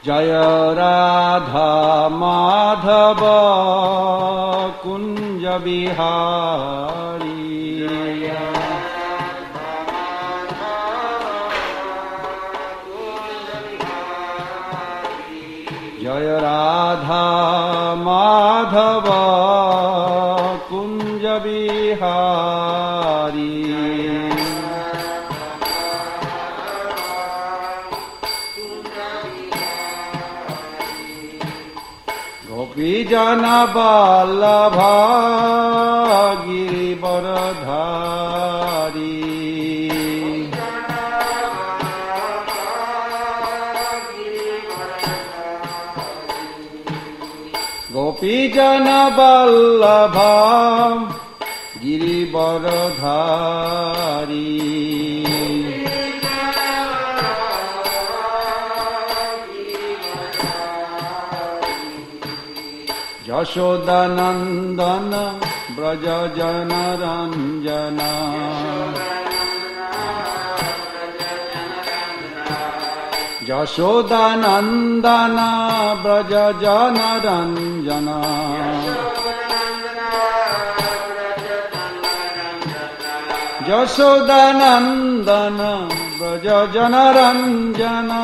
जय राधा माधव कुंज बिहारी जय राधा माधव कुंज बिहारी गोपी जन वल्लभ गिरिवरधारी गोपी जन वल्लभ गिरिवरधारी यशोदानंदन ब्रज जन रंजना यशोदानंदन ब्रज जन रंजना यशोदानंदन ब्रज जन रंजना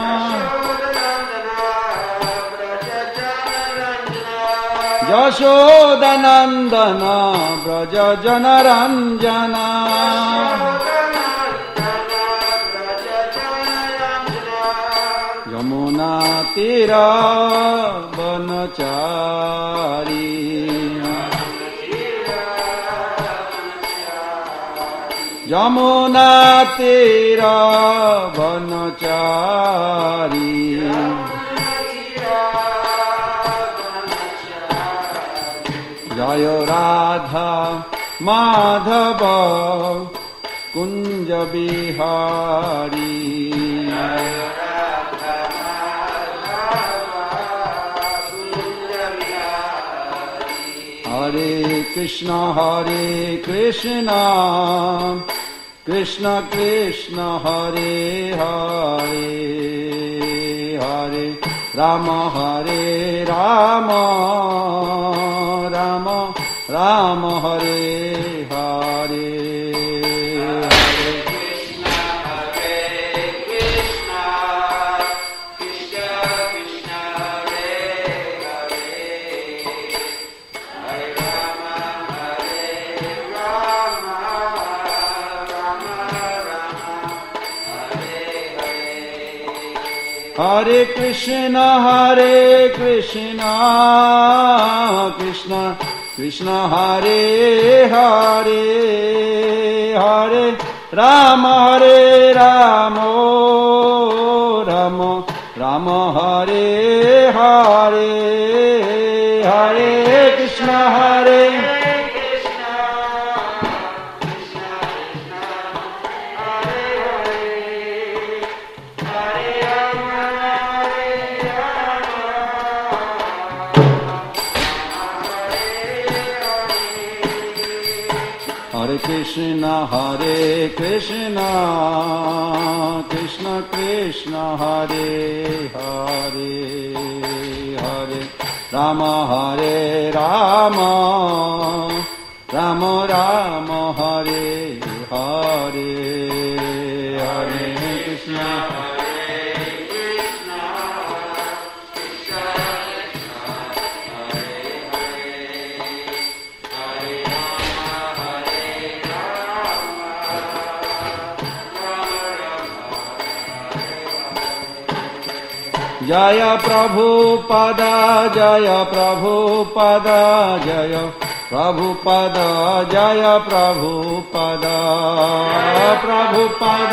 यशोदानंदन ब्रज जन रंजना यमुना तीर वनचारी यमुना तीर वनचारी जय राधा माधव कुंज बिहारी हरे कृष्ण कृष्ण कृष्ण हरे हरे हरे राम हरे राम राम राम हरे हरे हरे कृष्ण कृष्ण कृष्ण हरे हरे हरे राम राम राम हरे हरे हरे कृष्ण हरे कृष्ण कृष्ण कृष्ण हरे हरे हरे राम राम राम राम हरे हरे हरे कृष्ण जय प्रभुपद जय प्रभुपद जय प्रभुपद जय प्रभुपद प्रभुपद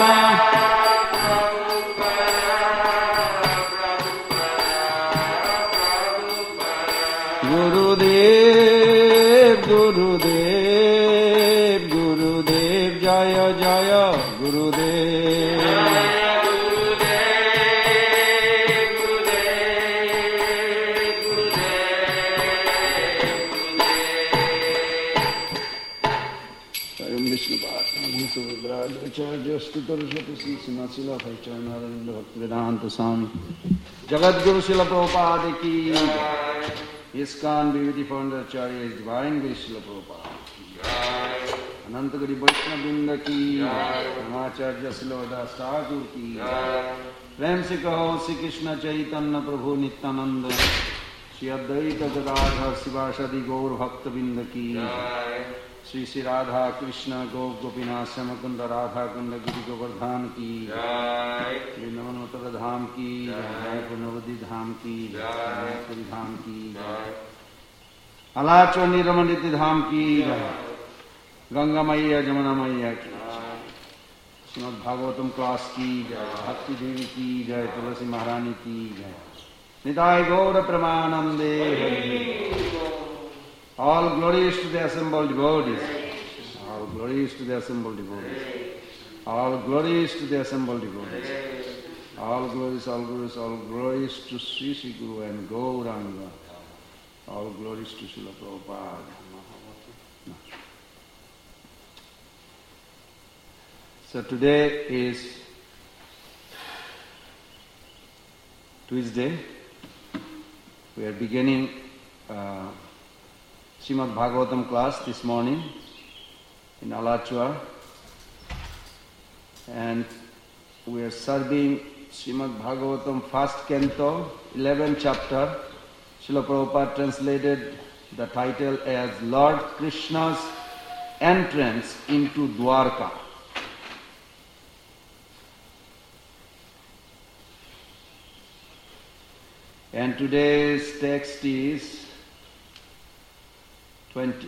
गुरुदेव गुरुदेव गुरुदेव जय जय गुरुदेव Shantu Vigrahacharya Stutarshati Sri Sinasila Bhaichanarinda Bhaktivedanta Swami Jagat Guru Srila Prabhupada ki ISKCON BVD Founder Acharya is Divine Guru Srila Prabhupada Anantagiri Vaishnavrinda ki Namacharya Srila Thakur ki प्रेम से कहो श्री कृष्ण चैतन्य प्रभु नित्यानंद श्री अद्वैत गदाधर शिवासादि गौर भक्तबिंद की श्री श्री राधा कृष्ण गौ गोपीनाथ श्याम कुंद राधा कुंद गिरि गोवर्धन की वृंदावन उत्तर धाम की पुनवदी धाम की पुरी धाम की अलाचो निरमणित धाम की गंगा मैया जमुना मैया की श्रीमद् भागवतम क्लास की जय भक्ति देवी की जय तुलसी महारानी की जय निताय गौर प्रमानंदे all glories to the assembled devotees all glories to the assembled devotees all glories to the assembled devotees all glories to Sri Sri Guru and Gauranga all glories to Srila Prabhupada. So today is Tuesday. We are beginning Srimad Bhagavatam class this morning in Alachua, and we are serving Srimad Bhagavatam first canto, 11th chapter. Srila Prabhupada translated the title as Lord Krishna's Entrance into Dwarka. And today's text is 20.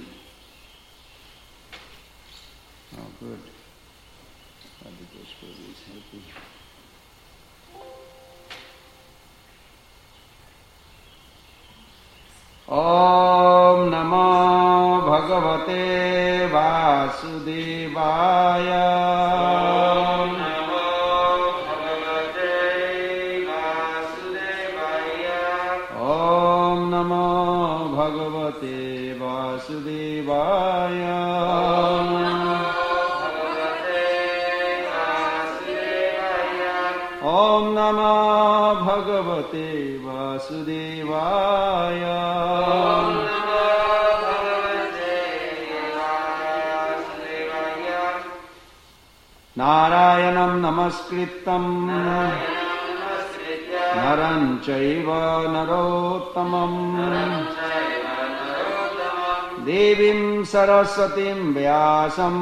Oh, good. Adhikeshwari is helping. Om Namo Bhagavate Vasudevaya. Bhagavate Vasudevaya. Om Namah Bhagavate Vasudevaya. Narayanam Namaskritam Naram Chaiva Narottamam Devim Saraswatim Vyasam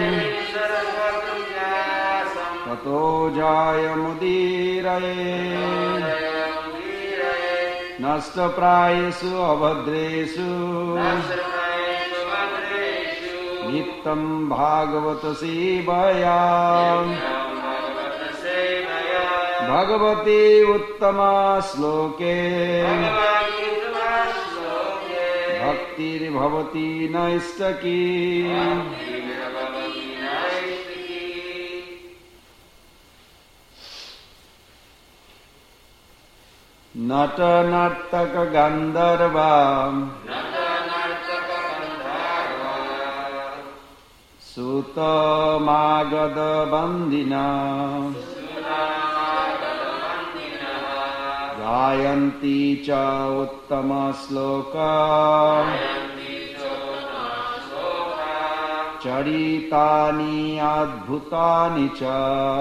Tato Jaya Mudiraye Nasta Prayesu Abhadresu Nittam Bhagavata Sevaya Bhagavati Uttama Sloke Bhaktir Bhavati Naistaki Nata Nartaka Gandharva Sutta Magada Bandhina Gayanti cha uttama sloka Charitani adbhutani cha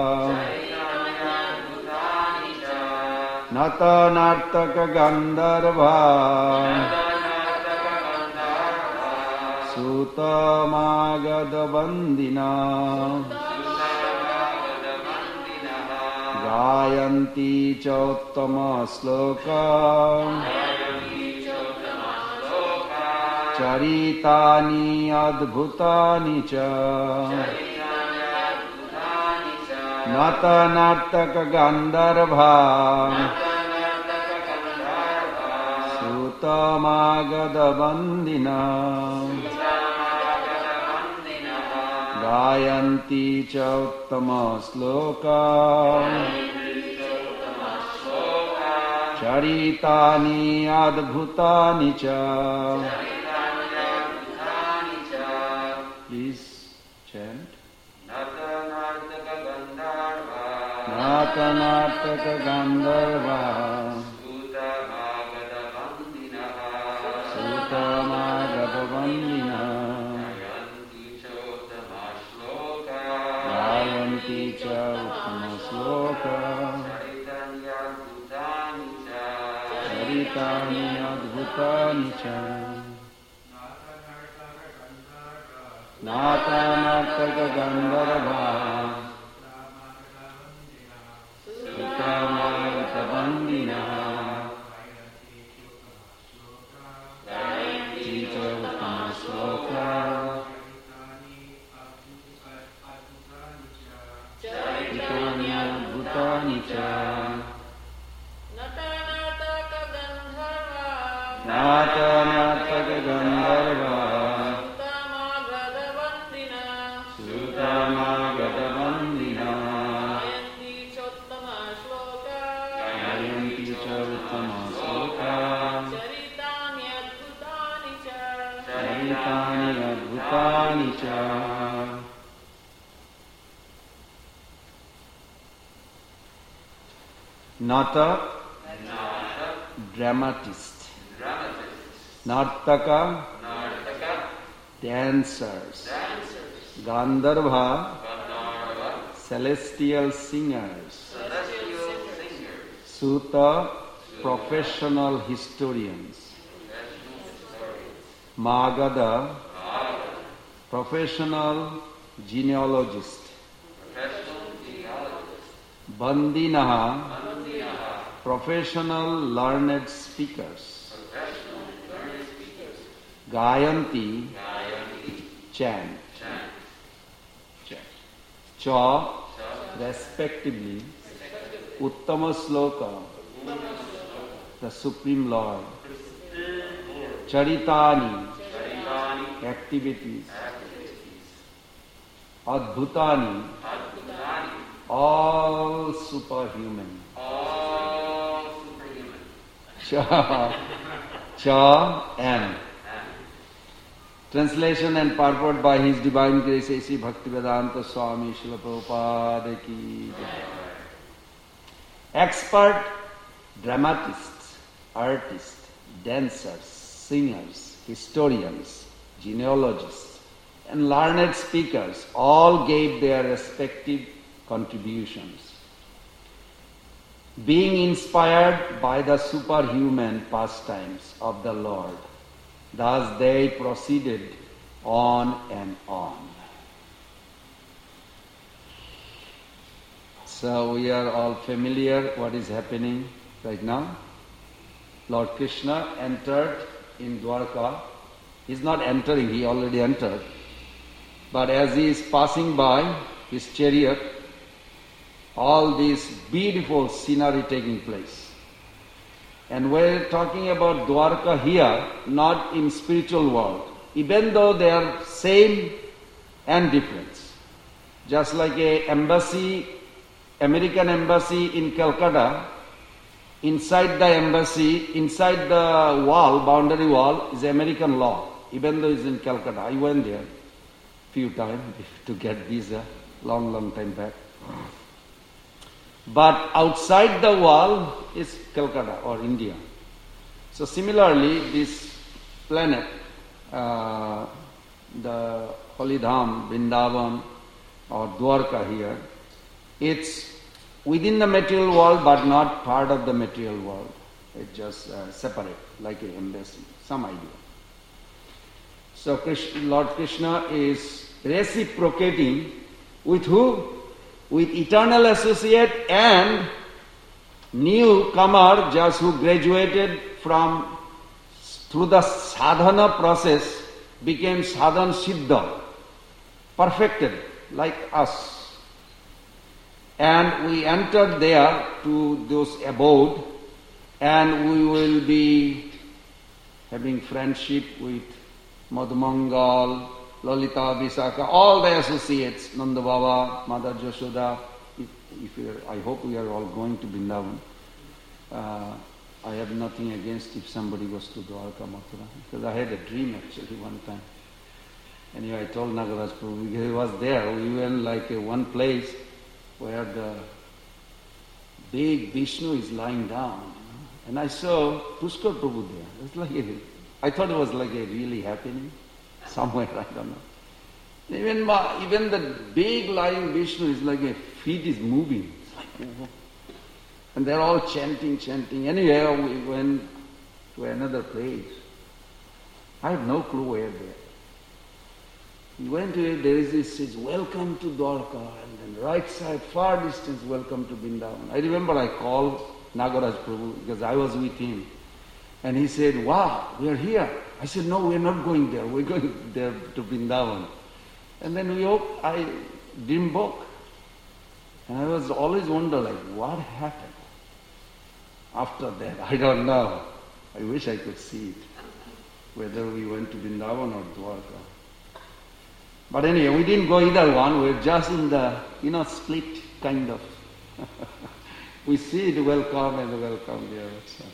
Nata nartaka gandharva Sutta magada bandina Gayanti cha uttama sloka Charitani adbhutani cha Nata nartaka gandharva Sutta magada bandina Gayanti cha uttama sloka Charitani adbhutani cha. Please chant. Natanataka Gandharva Sutamagata Vandina Jayanti Cha Uttama Sloka Charitani Adbhutani Cha Natanataka Gandharva Sutamagata Vandina Jayanti Cha Uttama Sloka Charitani Adbhutani Cha Natanataka Gandharva Sutamagata Vandina Jayanti Cha Uttama Sloka Charitani Adbhutani Cha. Nata, dramatist. Nartaka, dancers. Gandharva, celestial singers. Suta, professional historians. Magadha, professional genealogist. Bandinaha, professional learned speakers. Gayanti, chant. Cha, respectively. Uttama Sloka, the Supreme Lord. Charitani, activities. Adbhutani, all superhuman. Cha and. Translation and purport by His Divine Grace A.C. Bhaktivedanta Swami Srila Prabhupada Ki Jai. Expert dramatists, artists, dancers, singers, historians, genealogists, and learned speakers all gave their respective contributions. Being inspired by the superhuman pastimes of the Lord, thus they proceeded on and on. So we are all familiar what is happening right now. Lord Krishna entered in Dwarka. He is not entering, he already entered. But as he is passing by his chariot, all this beautiful scenery taking place. And we're talking about Dwarka here, not in spiritual world, even though they are same and different. Just like a embassy, American embassy in Calcutta, inside the embassy, inside the wall, boundary wall, is American law, even though it's in Calcutta. I went there few times to get visa, long time back. But outside the wall is Calcutta or India. So similarly, this planet, the Holy Dham, Vrindavan or Dwarka here, it's within the material world but not part of the material world. It's just separate, like an embassy, some idea. So Lord Krishna is reciprocating with who? With eternal associate and newcomer just who graduated from through the sadhana process, became sadhan siddha, perfected like us. And we entered there to those abode, and we will be having friendship with Madhumangal, Lalita, Visakha, all the associates, Nanda Baba, Mother Jashoda. I hope we are all going to Vrindavan. I have nothing against if somebody goes to Dwarka, Mathura, because I had a dream actually one time. Anyway, I told Nagaraj Prabhu, he was there. We went like one place where the big Vishnu is lying down. And I saw Pushkar Prabhu there. I thought it was like a really happening somewhere, I don't know. Even the big lying Vishnu is like a feet is moving. It's like, oh. And they're all chanting. Anyway, we went to another place. I have no clue where there. We went to it, there is this, says, welcome to Dwarka, and then right side, far distance, welcome to Vrindavan. I remember I called Nagaraj Prabhu because I was with him. And he said, wow, we are here. I said, no, we are not going there. We're going there to Vrindavan. And then I dreamed book. And I was always wonder like, what happened after that? I don't know. I wish I could see it. Whether we went to Vrindavan or Dwarka. But anyway, we didn't go either one. We're just in the, split kind of. We see the welcome and the welcome there.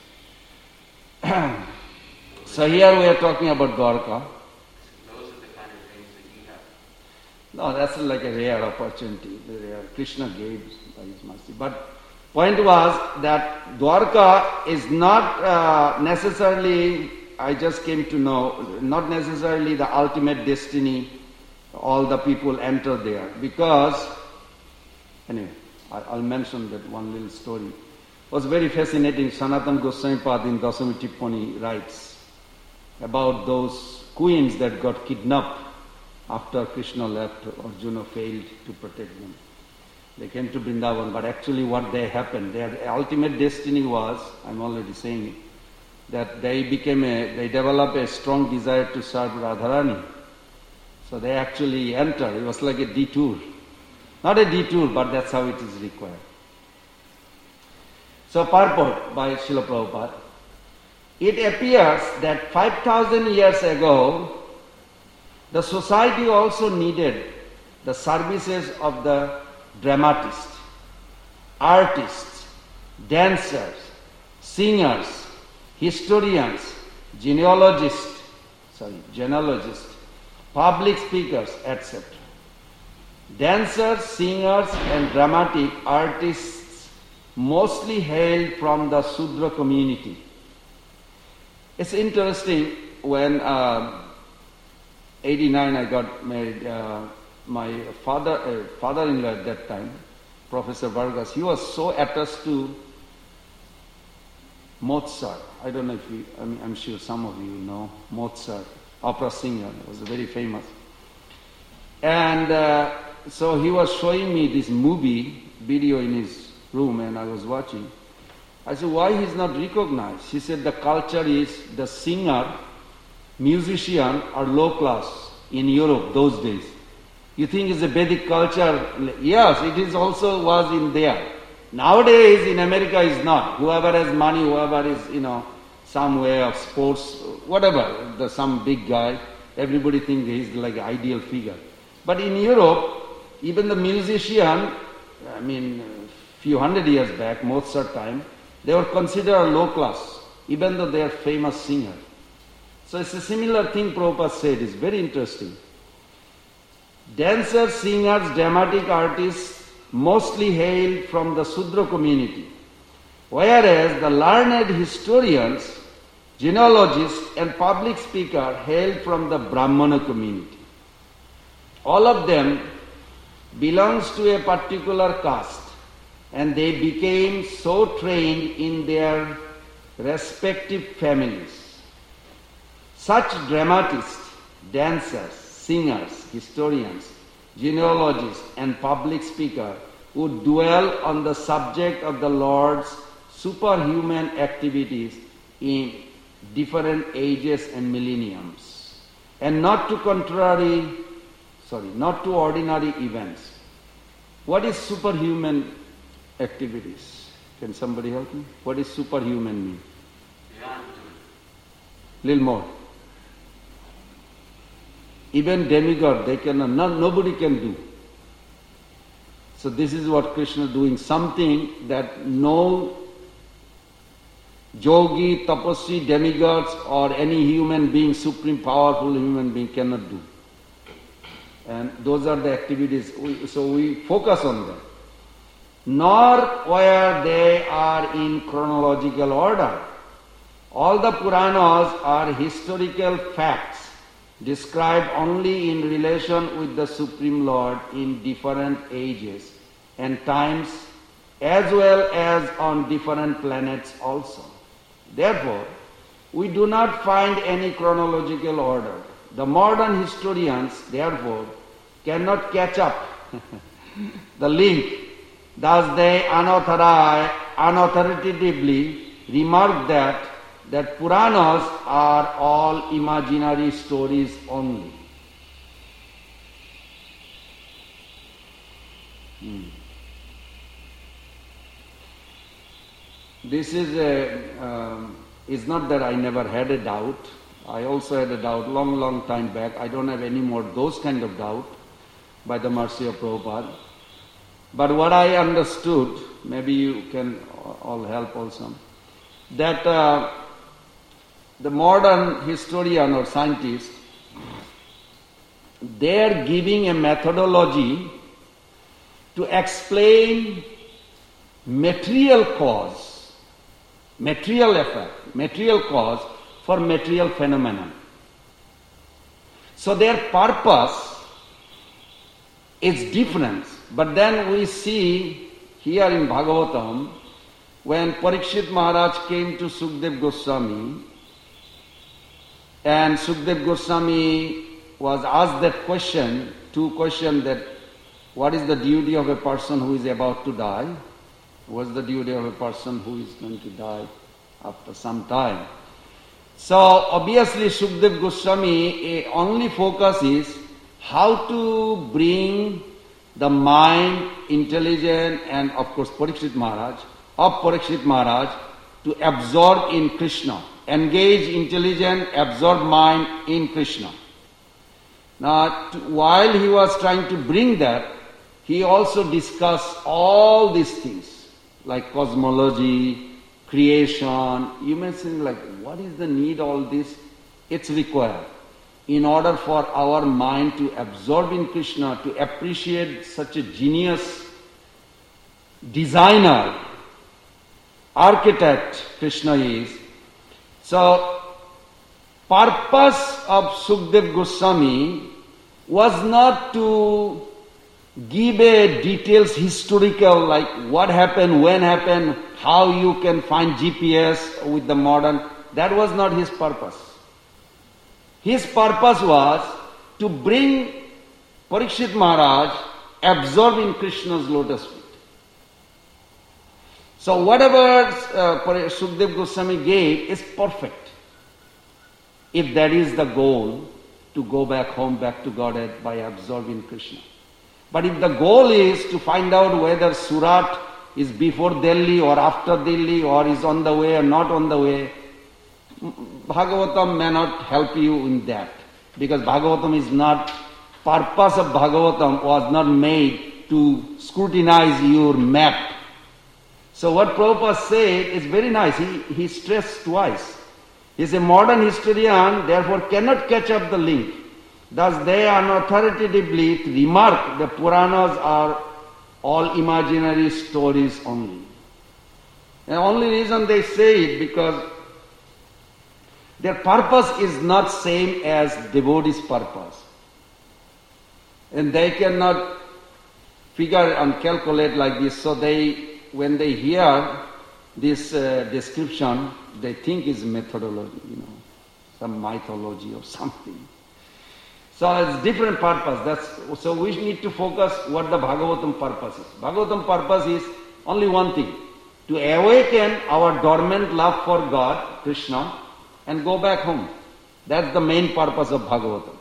So here we are talking about Dwarka. Those are the kind of things that you have. No, that's like a rare opportunity. Krishna gave by his mercy. But point was that Dwarka is not necessarily, I just came to know, not necessarily the ultimate destiny. All the people enter there. Because, anyway, I'll mention that one little story. It was very fascinating. Sanatana Goswami Pad in Dasami Tippani writes about those queens that got kidnapped after Krishna left, Arjuna failed to protect them. They came to Vrindavan, but actually what they happened, their ultimate destiny was, I'm already saying it, that they developed a strong desire to serve Radharani. So they actually entered. It was like a detour. Not a detour, but that's how it is required. So purport by Srila Prabhupada. It appears that 5,000 years ago, the society also needed the services of the dramatists, artists, dancers, singers, historians, genealogists, public speakers, etc. Dancers, singers and dramatic artists mostly hailed from the Sudra community. It's interesting, when 89 I got married, my father-in-law at that time, Professor Vargas, he was so attached to Mozart. I don't know if I'm sure some of you know Mozart. Opera singer, was very famous. And so he was showing me this video in his room, and I was watching. I said, why he's not recognized? He said the culture is the singer, musician are low class in Europe those days. You think it's a Vedic culture? Yes, it is also was in there. Nowadays in America is not. Whoever has money, whoever is, some way of sports, whatever, some big guy, everybody thinks he's like an ideal figure. But in Europe, even the musician, few hundred years back, Mozart time, they were considered low class, even though they are famous singer. So it's a similar thing Prabhupada said, it's very interesting. Dancers, singers, dramatic artists mostly hail from the Sudra community, whereas the learned historians, genealogists and public speakers hail from the Brahmana community. All of them belongs to a particular caste, and they became so trained in their respective families. Such dramatists, dancers, singers, historians, genealogists and public speakers would dwell on the subject of the Lord's superhuman activities in different ages and millenniums, and not to ordinary events. What is superhuman activities? Can somebody help me? What is superhuman mean? Beyond human. Little more. Even demigod, they cannot, nobody can do. So this is what Krishna is doing, something that no yogi, tapasvi, demigods or any human being, supreme powerful human being cannot do. And those are the activities, so we focus on them. nor where they are in chronological order. All the Puranas are historical facts described only in relation with the Supreme Lord in different ages and times, as well as on different planets also. Therefore, we do not find any chronological order. The modern historians, therefore, cannot catch up the link. Thus they unauthoritatively remark that Puranas are all imaginary stories only. This is not that I never had a doubt. I also had a doubt long time back. I don't have any more those kind of doubt by the mercy of Prabhupada. But what I understood, maybe you can all help also, that the modern historian or scientist, they are giving a methodology to explain material cause, material effect, material cause for material phenomenon. So their purpose is different. But then we see here in Bhagavatam, when Parikshit Maharaj came to Sukdev Goswami, and Sukdev Goswami was asked that question, two questions, that what is the duty of a person who is about to die? What is the duty of a person who is going to die after some time? So obviously Sukdev Goswami only focus is how to bring the mind, intelligence, and of course Parikshit Maharaj to absorb in Krishna, engage intelligence, absorb mind in Krishna. Now, while he was trying to bring that, he also discussed all these things like cosmology, creation. You may think like, what is the need all this? It's required in order for our mind to absorb in Krishna, to appreciate such a genius designer, architect Krishna is. So, purpose of Sukdev Goswami was not to give a details historical like what happened, when happened, how you can find GPS with the modern. That was not his purpose. His purpose was to bring Parikshit Maharaj absorb in Krishna's lotus feet. So whatever Sukdev Goswami gave is perfect. If that is the goal, to go back home, back to Godhead by absorbing Krishna. But if the goal is to find out whether Surat is before Delhi or after Delhi or is on the way or not on the way, Bhagavatam may not help you in that. Because Bhagavatam is not, purpose of Bhagavatam was not made to scrutinize your map. So what Prabhupada said is very nice. He stressed twice. He is a modern historian, therefore cannot catch up the link. Thus they unauthoritatively remark the Puranas are all imaginary stories only. The only reason they say it because their purpose is not same as devotees' purpose. And they cannot figure and calculate like this. So when they hear this description, they think is methodology, some mythology or something. So it's different purpose. So we need to focus what the Bhagavatam purpose is. Bhagavatam purpose is only one thing, to awaken our dormant love for God, Krishna, and go back home. That's the main purpose of Bhagavatam.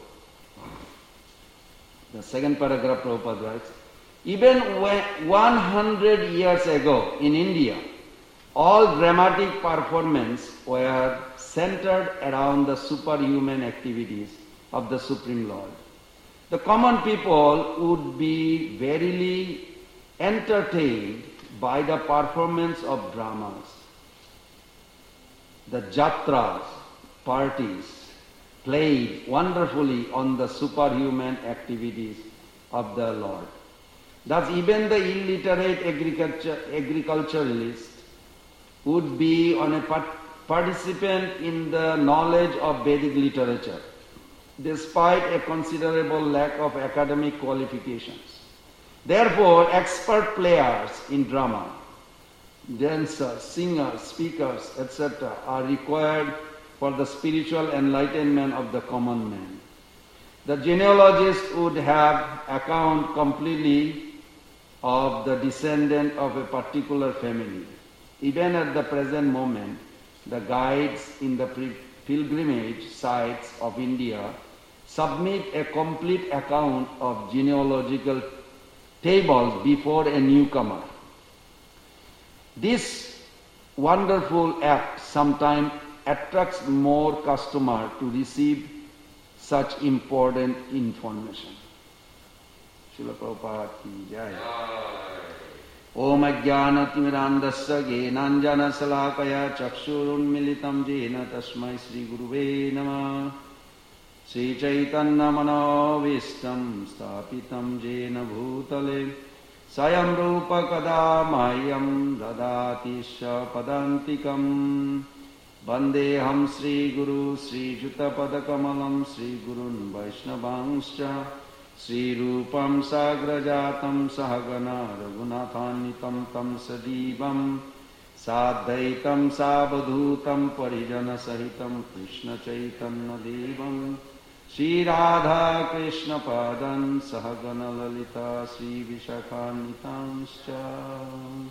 The second paragraph Prabhupada writes, even 100 years ago in India, all dramatic performances were centered around the superhuman activities of the Supreme Lord. The common people would be verily entertained by the performance of dramas, the jatras, parties, played wonderfully on the superhuman activities of the Lord. Thus even the illiterate agriculturalist would be on a participant in the knowledge of Vedic literature, despite a considerable lack of academic qualifications. Therefore, expert players in drama, dancers, singers, speakers, etc. are required for the spiritual enlightenment of the common man. The genealogist would have account completely of the descendant of a particular family. Even at the present moment, the guides in the pilgrimage sites of India submit a complete account of genealogical tables before a newcomer. This wonderful act sometimes attracts more customers to receive such important information. Srila Prabhupada ki jai. Om ajnanatimirandasya gyenanjana salakaya chakshurunmilitam jena tasmai Sri Guruve Namah. Sri Chaitanya Manovistam Stapitam Jena Bhutale Sayam Rupa Kadamayam Dadati Padantikam Vandeham Sri Guru Sri Juta Padakamalam Sri Gurun Vaishnavangscha Sri Rupam Sagrajatam Sahagana Raghunathannitam Tam Sadivam Sadhaitam Sabadhutam Parijana Sahitam Krishna Chaitanya Devam Sri Radha Krishna Padan Sahagana Lalita Sri Vishakhanitanscha.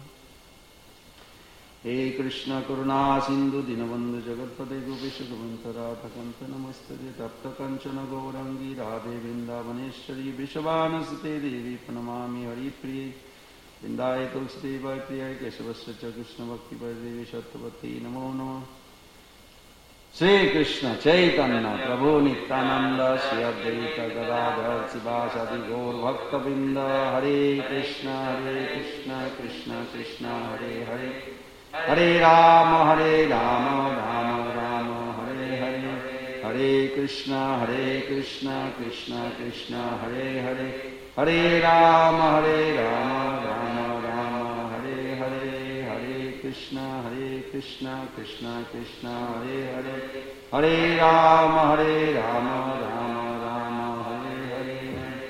He Krishna Karuna Sindhu Dinabandhu Jagatpade Gopisha Govantara Takanta Namastade Tapta Kanchana Gaurangi Radhe Vrindavaneshwari Vishavanasate Devi Pranamami Hari Priye Vrindaye Tulsidevai Priya Keshavasya Krishna Bhakti Devi Sattavati Namo Namo Sri Krishna Chaitanya Prabhu Nityananda Sri Advaita Gadadhar Sivasadi Gaur Bhakta Vrinda Hare Krishna Krishna Krishna Hare Hare Hare Rama Rama Rama Hare Hare Hare Krishna Krishna Krishna Hare Hare Hare Rama Rama Rama Hare Hare Hare Krishna Krishna Krishna Hare Hare Hare Rama Rama Rama Hare Hare.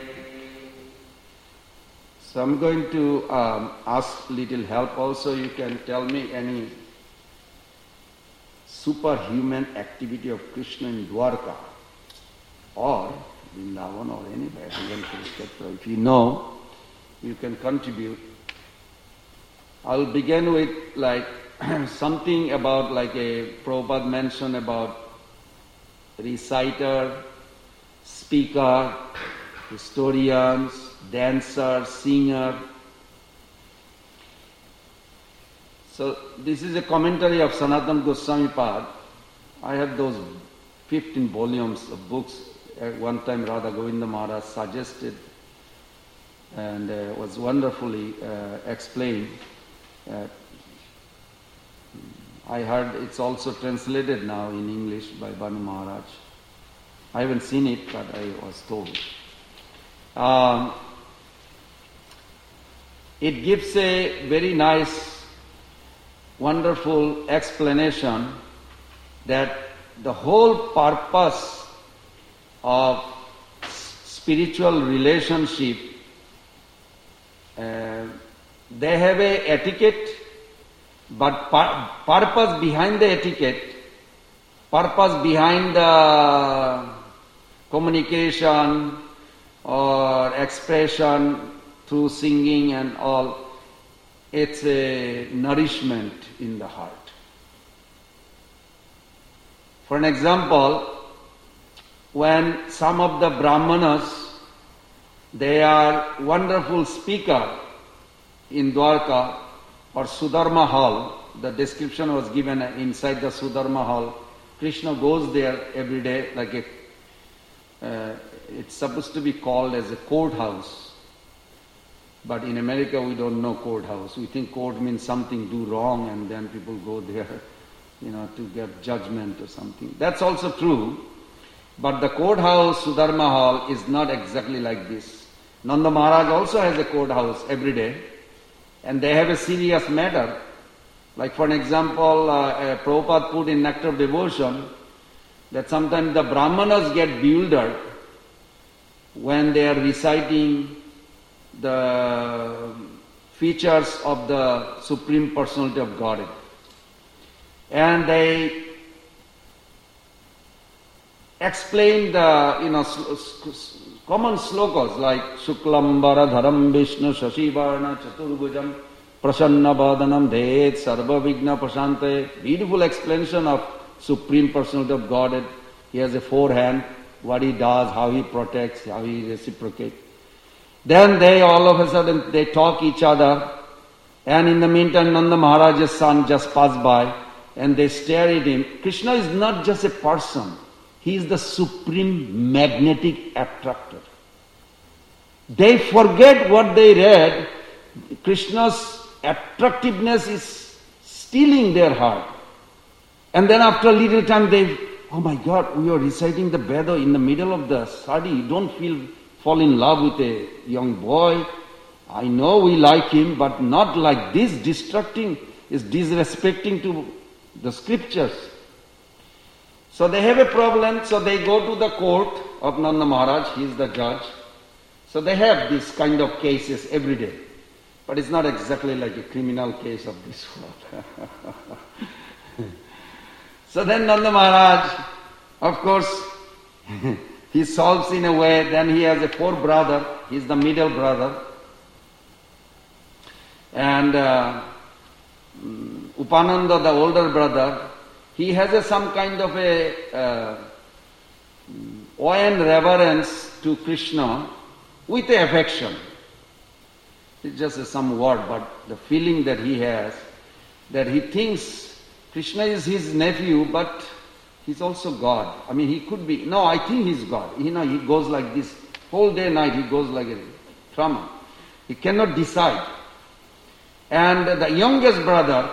So I'm going to ask little help also. You can tell me any superhuman activity of Krishna in Dwarka or Vrindavan or anywhere. If you know, you can contribute. I'll begin with like something about like a Prabhupada mentioned about reciter, speaker, historians, dancer, singer. So this is a commentary of Sanatana Goswami Pad. I have those 15 volumes of books. At one time Radha Govinda Maharaj suggested and was wonderfully explained. I heard it's also translated now in English by Banu Maharaj. I haven't seen it, but I was told. It gives a very nice, wonderful explanation that the whole purpose of spiritual relationship, they have a etiquette, but purpose behind the etiquette, purpose behind the communication or expression through singing and all, it's a nourishment in the heart. For an example, when some of the Brahmanas, they are wonderful speaker in Dwarka or Sudharma hall, the description was given inside the Sudharma hall. Krishna goes there every day like it's supposed to be called as a courthouse. But in America we don't know courthouse. We think court means something do wrong and then people go there, to get judgment or something. That's also true. But the courthouse, Sudharma hall, is not exactly like this. Nanda Maharaj also has a courthouse every day, and they have a serious matter. Like for an example, Prabhupada put in Nectar of Devotion that sometimes the Brahmanas get bewildered when they are reciting the features of the Supreme Personality of Godhead. And they explain the common slokas like Shuklam Dharam Vishnu Shashivarna Chaturbhujam Prasanna Badanam Dhet Sarva Vigna Prashante. Beautiful explanation of Supreme Personality of Godhead. He has a forehand, what he does, how he protects, how he reciprocates. Then they all of a sudden they talk each other, and in the meantime Nanda Maharaj's son just passed by and they stare at him. Krishna is not just a person, he is the supreme magnetic attractor. They forget what they read. Krishna's attractiveness is stealing their heart. And then after a little time they, oh my God, we are reciting the Veda in the middle of the study. You don't fall in love with a young boy. I know we like him, but not like this. Distracting is disrespecting to the scriptures. So they have a problem, so they go to the court of Nanda Maharaj, he is the judge. So they have this kind of cases every day. But it's not exactly like a criminal case of this world. So then Nanda Maharaj, of course, he solves in a way. Then he has a fourth brother, he is the middle brother. And Upananda, the older brother, he has some kind of a awe and reverence to Krishna with a affection. It's just some word, but the feeling that he has, that he thinks Krishna is his nephew, but he's also God. I mean, he could be, no, I think he's God. He goes like this, whole day, night, he goes like a drama. He cannot decide. And the youngest brother,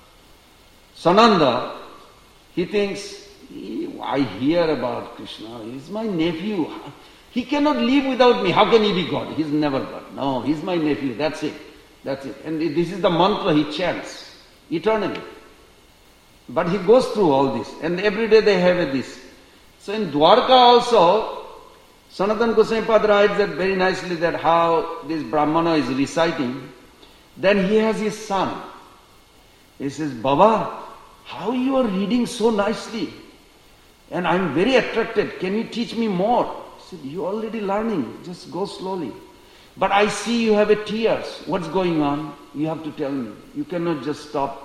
Sananda, he thinks, I hear about Krishna, he's my nephew. He cannot live without me. How can he be God? He's never God. No, he's my nephew. That's it. That's it. And this is the mantra he chants eternally. But he goes through all this. And every day they have this. So in Dwarka also, Sanatana Goswami Pad writes that very nicely that how this Brahmana is reciting. Then he has his son. He says, Baba, how you are reading so nicely. And I'm very attracted. Can you teach me more? He said, you're already learning. Just go slowly. But I see you have a tears. What's going on? You have to tell me. You cannot just stop,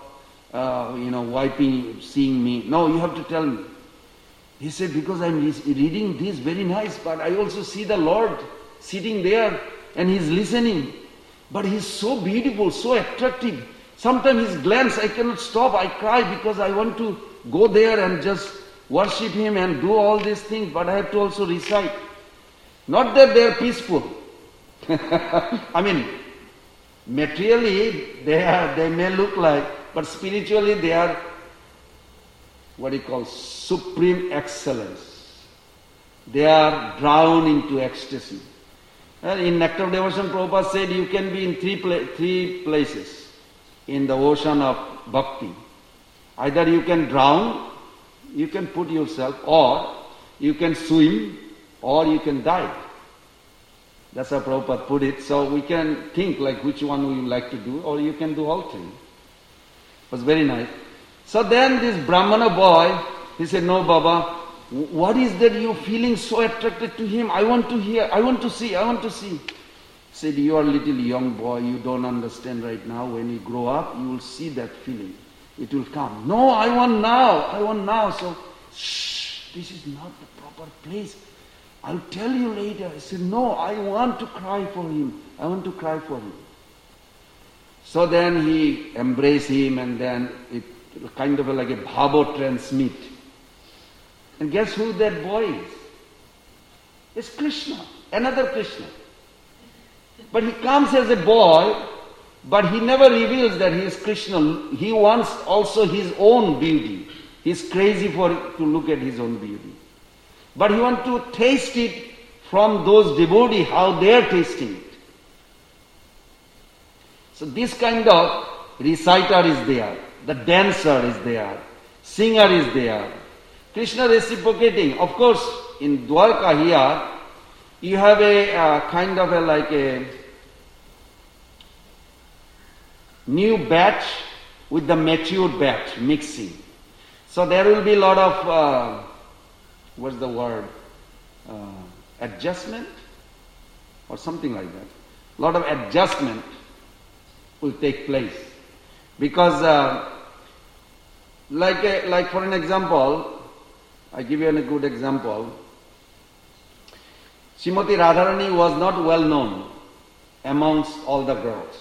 wiping, seeing me. No, you have to tell me. He said, because I'm reading this very nice, but I also see the Lord sitting there and he's listening. But he's so beautiful, so attractive. Sometimes his glance, I cannot stop. I cry because I want to go there and just worship him and do all these things, but I have to also recite. Not that they are peaceful. I mean, materially they may look like, but spiritually they are what he calls supreme excellence. They are drowned into ecstasy. And in Nectar of Devotion, Prabhupada said you can be in three places in the ocean of bhakti. Either you can drown, you can put yourself, or you can swim, or you can dive. That's how Prabhupada put it. So we can think like which one we would like to do, or you can do all three. It was very nice. So then this Brahmana boy, he said, no Baba, what is that you're feeling so attracted to him? I want to hear, I want to see. He said, you are a little young boy, you don't understand right now. When you grow up, you will see that feeling. It will come. No, I want now. So, shh, this is not the proper place. I'll tell you later. I said, no, I want to cry for him. So then he embraced him, and then it kind of like a bhavo transmit. And guess who that boy is? It's Krishna, another Krishna. But he comes as a boy, but he never reveals that he is Krishna. He wants also his own beauty. He's crazy to look at his own beauty. But he wants to taste it from those devotees how they are tasting it. So this kind of reciter is there, the dancer is there, singer is there. Krishna reciprocating. Of course, in Dwarka here, you have a kind of like a new batch with the mature batch mixing. So there will be a lot of, what's the word, adjustment or something like that. A lot of adjustment will take place. Because like for an example, I give you a good example. Srimati Radharani was not well known amongst all the girls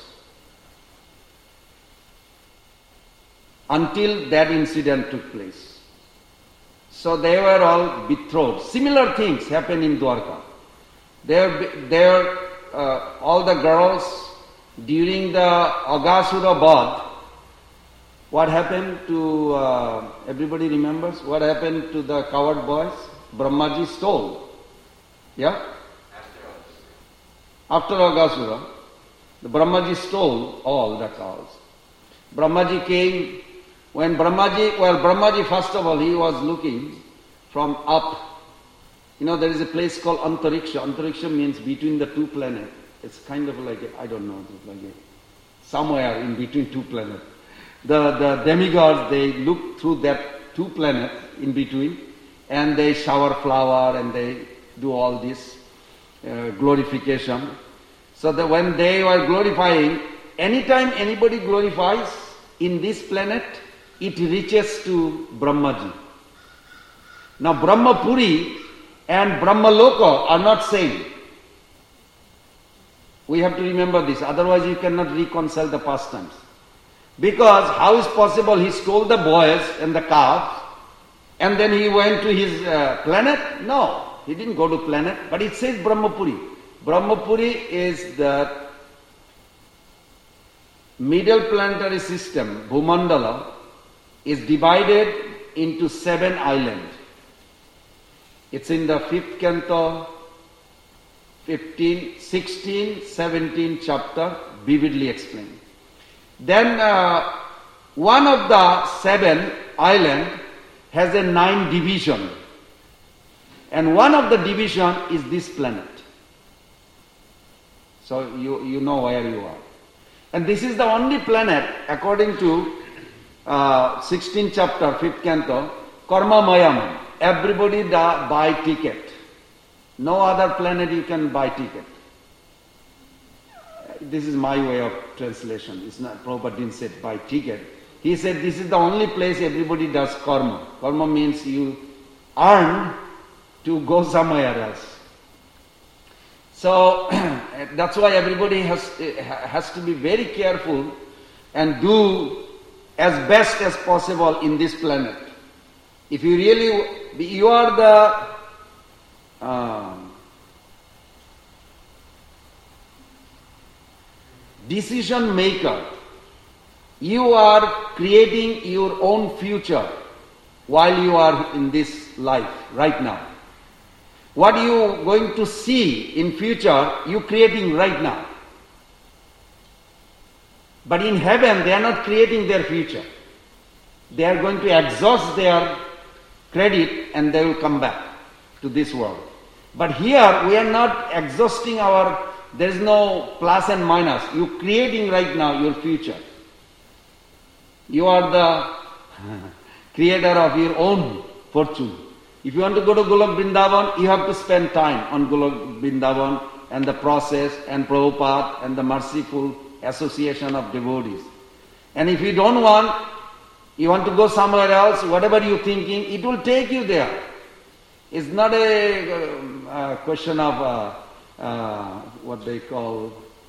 until that incident took place. So they were all betrothed. Similar things happen in Dwarka. All the girls during the Aghasura Badh, what happened to, everybody remembers, what happened to the coward boys? Brahmaji stole. Yeah? After Aghasura, the Brahmaji stole all the cows. Brahmaji came, Brahmaji first of all, he was looking from up. You know, there is a place called Antariksha. Antariksha means between the two planets. It's kind of like, somewhere in between two planets. The demigods, they look through that two planets in between, and they shower flower and they do all this glorification. So that when they were glorifying, anytime anybody glorifies in this planet, it reaches to Brahmaji. Now Brahmapuri and Brahmaloka are not same. We have to remember this, otherwise you cannot reconcile the pastimes. Because how is possible he stole the boys and the calves and then he went to his planet? No, he didn't go to planet, but it says Brahmapuri. Brahmapuri is the middle planetary system, Bhumandala, is divided into 7 islands. It's in the 5th canto, 15, 16, 17 chapter, vividly explained. Then one of the 7 islands has a 9 division. And one of the division is this planet. So you know where you are. And this is the only planet, according to 16th chapter, 5th canto, Karma Mayam. Everybody buy ticket. No other planet you can buy ticket. This is my way of translation. It's not, Prabhupada didn't say buy ticket. He said this is the only place everybody does karma. Karma means you earn to go somewhere else. So that's why everybody has to be very careful and do as best as possible in this planet. If you really, you are the decision maker. You are creating your own future while you are in this life right now. What you are going to see in future, you creating right now. But in heaven, they are not creating their future. They are going to exhaust their credit and they will come back to this world. But here, we are not exhausting our, there is no plus and minus. You are creating right now your future. You are the creator of your own fortune. If you want to go to Golok Vrindavan, you have to spend time on Golok Vrindavan and the process and Prabhupada and the merciful association of devotees. And if you don't want, you want to go somewhere else, whatever you're thinking, it will take you there. It's not a question of what they call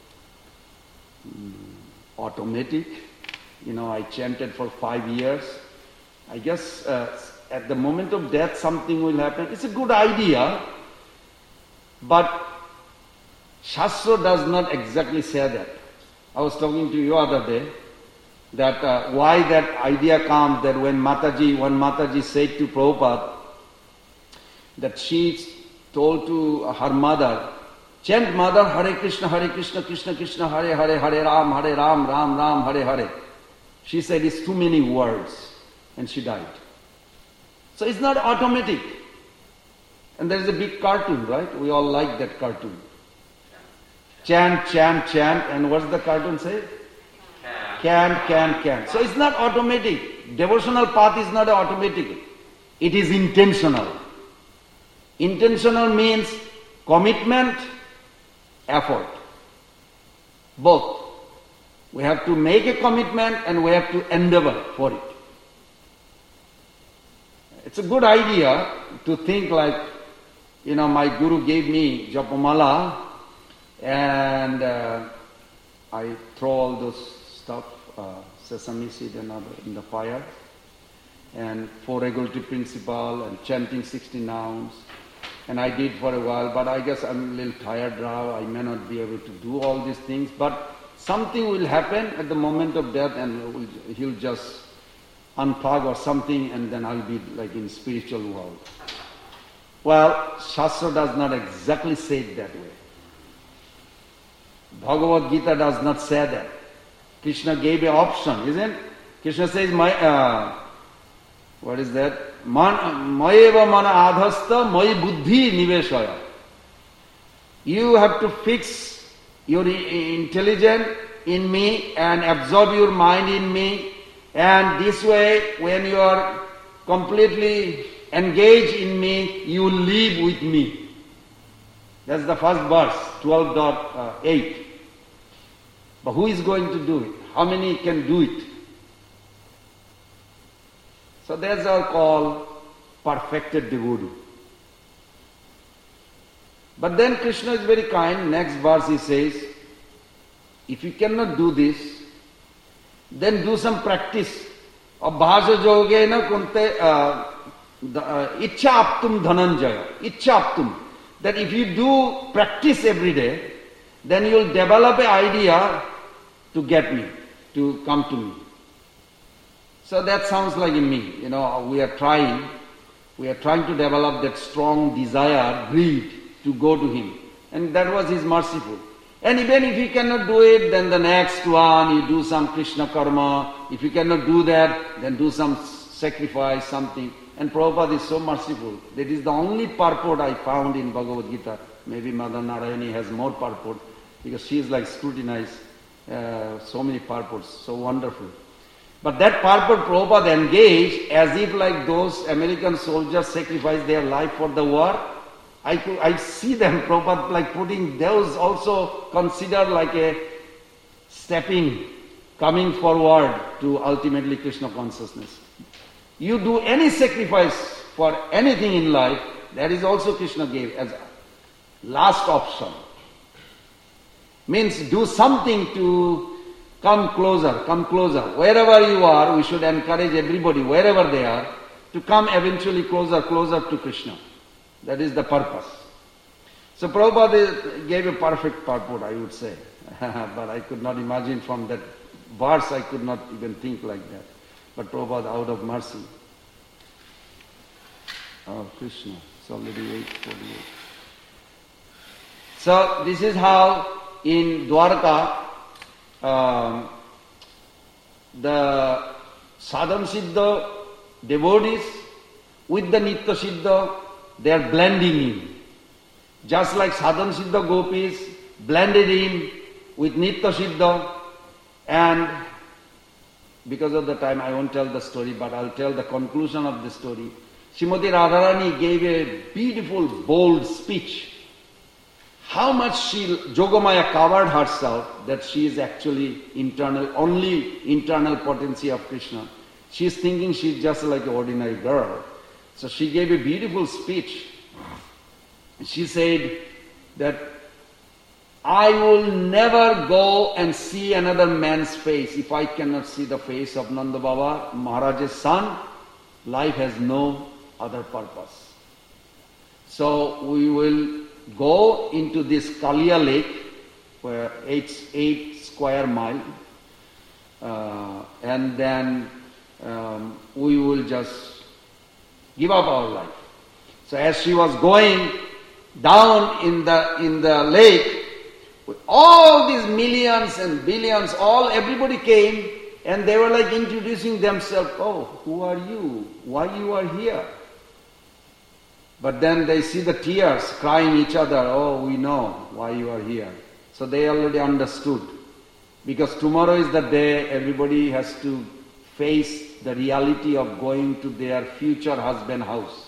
automatic. You know, I chanted for 5 years. I guess at the moment of death something will happen. It's a good idea, but Shastra does not exactly say that. I was talking to you other day that why that idea comes that when Mataji said to Prabhupada that she told to her mother, chant mother Hare Krishna, Krishna Krishna, Hare Hare, Hare Ram, Ram Ram, Hare Hare. She said it's too many words and she died. So it's not automatic. And there is a big cartoon, right? We all like that cartoon. Chant, chant, chant, and what's the cartoon say? Can. So it's not automatic. Devotional path is not automatic. It is intentional. Intentional means commitment, effort. Both. We have to make a commitment and we have to endeavor for it. It's a good idea to think like, my guru gave me Japamala and I throw all those stuff, sesame seed and other in the fire, and 4 regulative principle and chanting 60 nouns. And I did for a while, but I guess I'm a little tired now. I may not be able to do all these things, but something will happen at the moment of death and he'll just unplug or something and then I'll be like in spiritual world. Well, Shastra does not exactly say it that way. Bhagavad Gita does not say that. Krishna gave an option, isn't it? Krishna says, what is that? Mayeva mana adhasta mai buddhi niveshaya. You have to fix your intelligence in me and absorb your mind in me. And this way, when you are completely engaged in me, you live with me. That's the first verse, 12.8. But who is going to do it? How many can do it? So that's our call, perfected devotee. But then Krishna is very kind. Next verse he says, if you cannot do this, then do some practice. Abhasa yogena kunte Ichcha aptum dhananjaya. Ichcha aptum. That if you do practice every day, then you will develop an idea to get me, to come to me. So that sounds like in me. We are trying to develop that strong desire, greed to go to him. And that was his merciful. And even if you cannot do it, then the next one, you do some Krishna karma. If you cannot do that, then do some sacrifice, something. And Prabhupada is so merciful. That is the only purport I found in Bhagavad Gita. Maybe Mother Narayani has more purport, because she is like scrutinized so many purports, so wonderful. But that purport Prabhupada engaged as if like those American soldiers sacrificed their life for the war. I see them, Prabhupada, like putting those also considered like a stepping, coming forward to ultimately Krishna consciousness. You do any sacrifice for anything in life, that is also Krishna gave as a last option. Means do something to come closer. Wherever you are, we should encourage everybody, wherever they are, to come eventually closer to Krishna. That is the purpose. So Prabhupada gave a perfect purport, I would say. But I could not imagine from that verse, I could not even think like that. But Prabhupada, out of mercy. Oh, Krishna. It's already 8:48. So this is how in Dwarka, the Sadhana Siddha devotees with the Nitya Siddha, they are blending in. Just like Sadhana Siddha gopis blended in with Nitya Siddha, and because of the time I won't tell the story, but I'll tell the conclusion of the story. Srimati Radharani gave a beautiful, bold speech. How much Jogamaya covered herself, that she is actually only internal potency of Krishna. She is thinking she is just like an ordinary girl. So she gave a beautiful speech. She said that I will never go and see another man's face if I cannot see the face of Nanda Baba, Maharaj's son. Life has no other purpose. So we will go into this Kalia lake, where 8 square mile, and then we will just give up our life. So as she was going, down in the lake, with all these millions and billions, everybody came, and they were like introducing themselves. Oh, who are you? Why you are here? But then they see the tears crying each other. Oh, we know why you are here. So they already understood. Because tomorrow is the day everybody has to face the reality of going to their future husband house.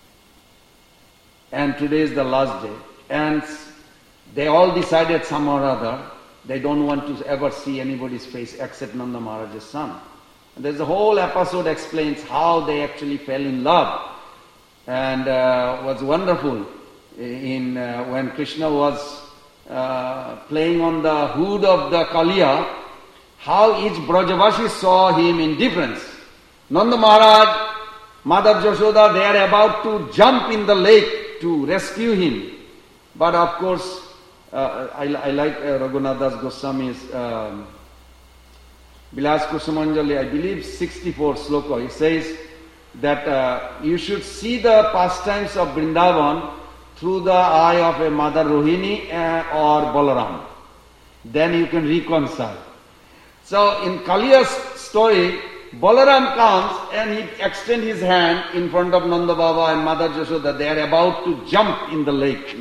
And today is the last day. And they all decided some or other, they don't want to ever see anybody's face except Nanda Maharaj's son. And there's a whole episode explains how they actually fell in love. And was wonderful when Krishna was playing on the hood of the Kaliya, how each Brajavashi saw him in difference. Nanda Maharaj, Mother Jashoda, they are about to jump in the lake to rescue him. But of course, I like Raghunath Das Goswami's Vilas Kusumanjali, I believe 64 sloka. He says that you should see the pastimes of Vrindavan through the eye of a Mother Rohini or Balaram. Then you can reconcile. So in Kaliya's story, Balaram comes and he extends his hand in front of Nanda Baba and Mother Jashoda. They are about to jump in the lake,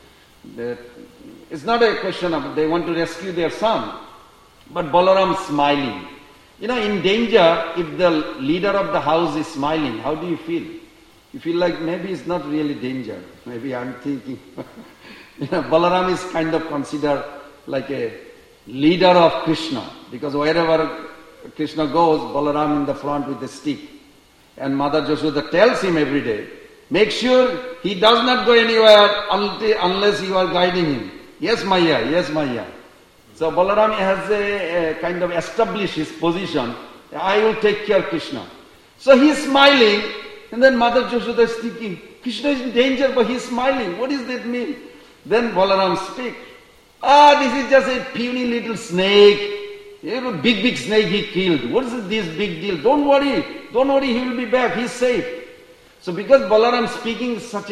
It's not a question of they want to rescue their son. But Balaram smiling. In danger, if the leader of the house is smiling, how do you feel? You feel like maybe it's not really danger. Maybe I'm thinking. Balaram is kind of considered like a leader of Krishna. Because wherever Krishna goes, Balaram in the front with a stick. And Mother Jashoda tells him every day, make sure he does not go anywhere unless you are guiding him. Yes, Maya, yes, Maya. So Balaram has a kind of established his position. I will take care of Krishna. So he is smiling, and then Mother Jashoda is thinking, Krishna is in danger, but he is smiling. What does that mean? Then Balaram speaks. This is just a puny little snake. Big snake he killed. What is this big deal? Don't worry, he will be back, he is safe. So because Balaram speaking such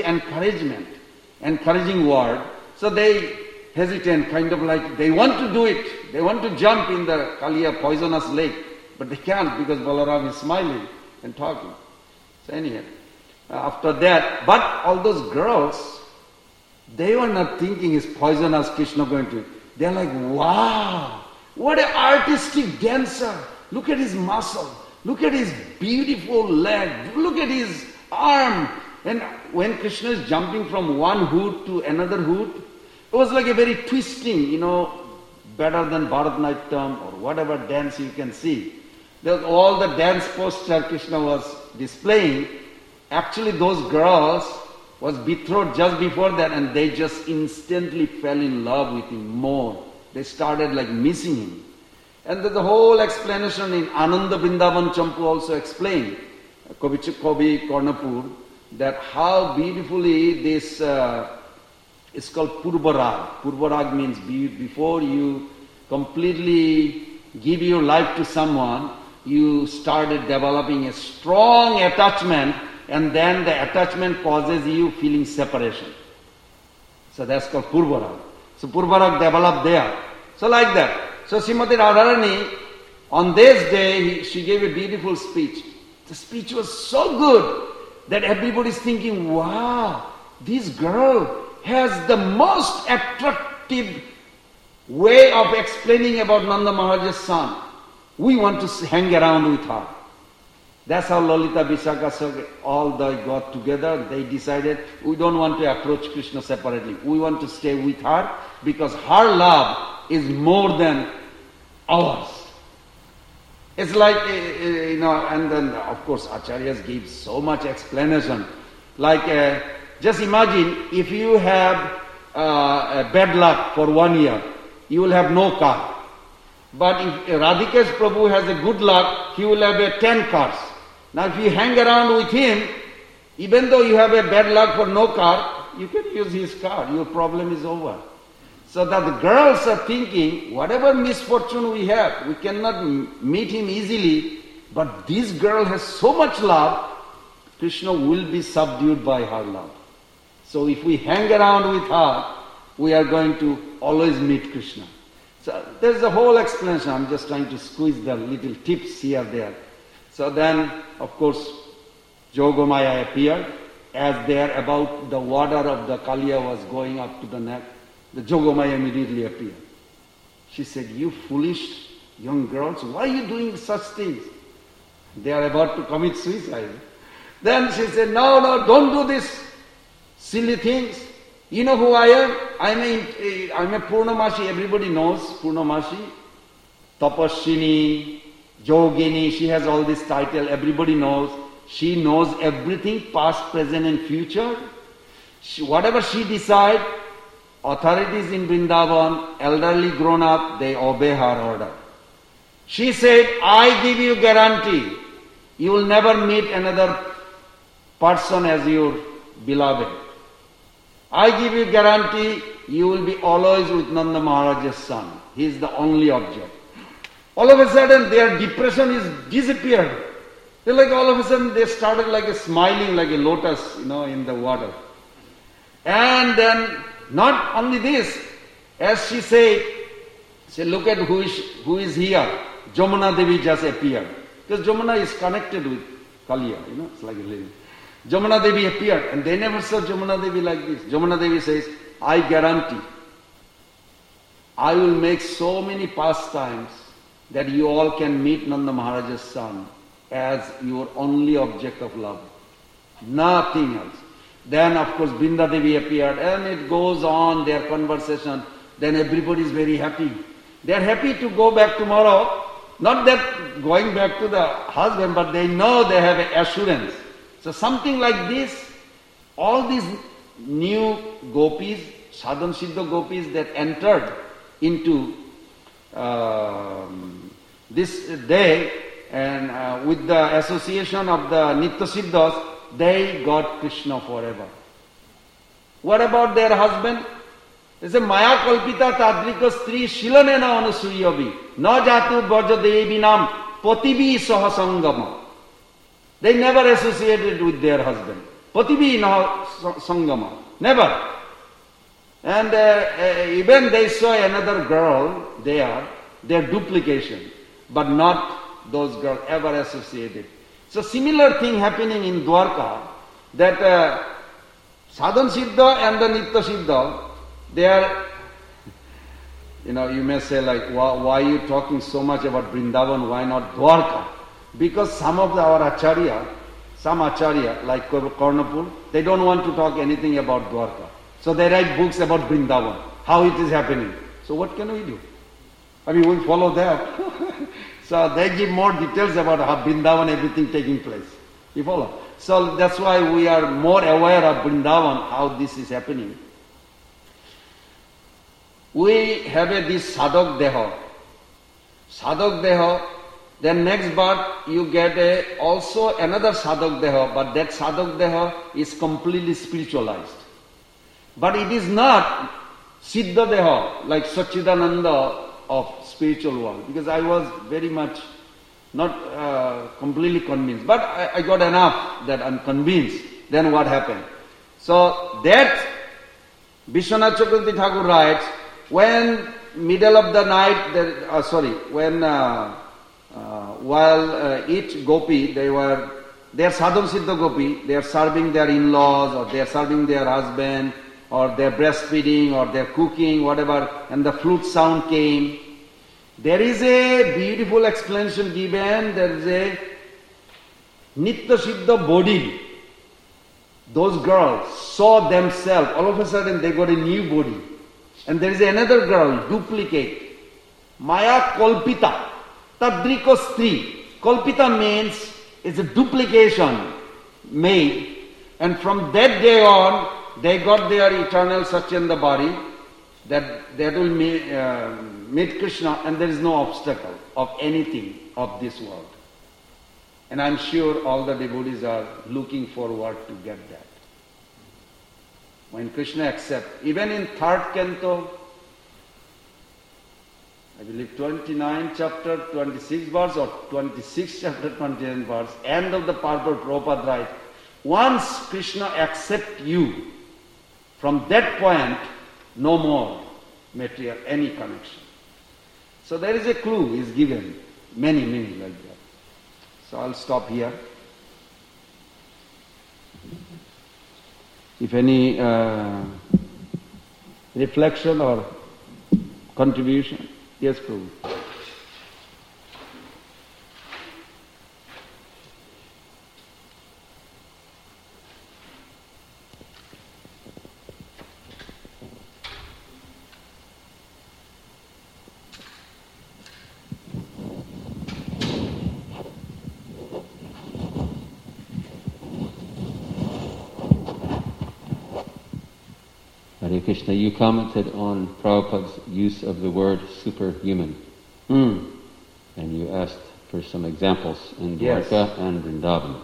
encouraging word, so they hesitant, kind of like they want to do it. They want to jump in the Kaliya poisonous lake, but they can't because Balaram is smiling and talking. So anyhow, after that, but all those girls, they were not thinking is poisonous Krishna going to. They are like, wow, what an artistic dancer. Look at his muscle. Look at his beautiful leg. Look at his arm. And when Krishna is jumping from one hood to another hood, it was like a very twisting, better than Bharatanatyam or whatever dance you can see. All the dance posture Krishna was displaying, actually those girls was betrothed just before that and they just instantly fell in love with him more. They started like missing him. And the whole explanation in Ananda Vrindavan Champu also explained, Kavi Karnapur, that how beautifully this it's called Purvarag. Purvarag means before you completely give your life to someone, you started developing a strong attachment, and then the attachment causes you feeling separation. So that's called Purvarag. So Purvarag developed there. So like that. So Srimati Radharani, on this day, she gave a beautiful speech. The speech was so good that everybody's thinking, wow, this girl has the most attractive way of explaining about Nanda Maharaj's son. We want to hang around with her. That's how Lalita Vishakha all they got together. They decided, we don't want to approach Krishna separately. We want to stay with her because her love is more than ours. It's like, and then of course Acharyas give so much explanation. Like, just imagine if you have a bad luck for 1 year, you will have no car. But if Radhikesh Prabhu has a good luck, he will have 10 cars. Now if you hang around with him, even though you have a bad luck for no car, you can use his car. Your problem is over. So that the girls are thinking, whatever misfortune we have, we cannot meet him easily, but this girl has so much love, Krishna will be subdued by her love. So if we hang around with her, we are going to always meet Krishna. So there's a whole explanation. I'm just trying to squeeze the little tips here there. So then, of course, Yogamaya appeared. As they are about, the water of the Kaliya was going up to the neck, the Yogamaya immediately appeared. She said, "You foolish young girls, why are you doing such things?" They are about to commit suicide. Then she said, no, don't do this silly things. You know who I am? I'm a Purnamashi. Everybody knows Purnamashi. Tapaswini, Yogini, she has all this title. Everybody knows. She knows everything, past, present and future. Whatever she decides, authorities in Vrindavan, elderly grown up, they obey her order. She said, I give you guarantee, you will never meet another person as your beloved. I give you guarantee, you will be always with Nanda Maharaj's son. He is the only object. All of a sudden, their depression is disappeared. They're like all of a sudden, they started like smiling like a lotus, in the water. And then, not only this, as she said, look at who is here. Jamuna Devi just appeared. Because Jamuna is connected with Kaliya, it's like a living. Jamuna Devi appeared, and they never saw Jamuna Devi like this. Jamuna Devi says, I guarantee, I will make so many pastimes that you all can meet Nanda Maharaj's son as your only object of love. Nothing else. Then of course Brinda Devi appeared, and it goes on, their conversation. Then everybody is very happy. They are happy to go back tomorrow. Not that going back to the husband, but they know they have assurance. So something like this, all these new gopis, Sadhan Siddha gopis that entered into this day, and with the association of the Nitya Siddhas, they got Krishna forever. What about their husband? They say, Maya kalpita tadrika stri shilanena anusuyavi na jatu braja devinam patibi saha sangama. They never associated with their husband. Patibi na sangama. Never. And even they saw another girl there, their duplication, but not those girls ever associated. So similar thing happening in Dwarka, that Sadhan Siddha and the Nitya Siddha, they are, you may say like, why are you talking so much about Vrindavan, why not Dwarka? Because some of our Acharya, like Karnapur, they don't want to talk anything about Dwarka. So they write books about Vrindavan, how it is happening. So what can we do? We follow them. So they give more details about how Vrindavan, everything taking place. You follow? So that's why we are more aware of Vrindavan, how this is happening. We have this Sadhak Deha. Sadhak Deha, then next birth you get also another Sadhak Deha, but that Sadhak Deha is completely spiritualized. But it is not Siddha Deha, like Satchidananda of spiritual world, because I was very much not completely convinced, but I got enough that I'm convinced. Then what happened? So that Vishwanath Chakravarti Thakur writes, when middle of the night, while each gopi, they are Sadhan Siddha gopi, they are serving their in-laws, or they are serving their husband, or they are breastfeeding, or they are cooking, whatever, and the flute sound came. There is a beautiful explanation given. There is a Nitya Siddha body. Those girls saw themselves, all of a sudden they got a new body. And there is another girl, duplicate. Maya Kalpita, Tadrika Stri. Kalpita means it's a duplication made. And from that day on, they got their eternal Satchanda body, that will meet Krishna, and there is no obstacle of anything of this world. And I'm sure all the devotees are looking forward to get that. When Krishna accepts, even in 3rd canto, I believe 29 chapter 26 verse, or 26 chapter 29 verse, end of the purport, Prabhupada writes, once Krishna accepts you From that point, no more material, any connection. So there is a clue is given, many like that. So I'll stop here. If any reflection or contribution, yes, Prabhu. Hare Krishna, you commented on Prabhupada's use of the word superhuman. And you asked for some examples in Dwarka and Vrindavan.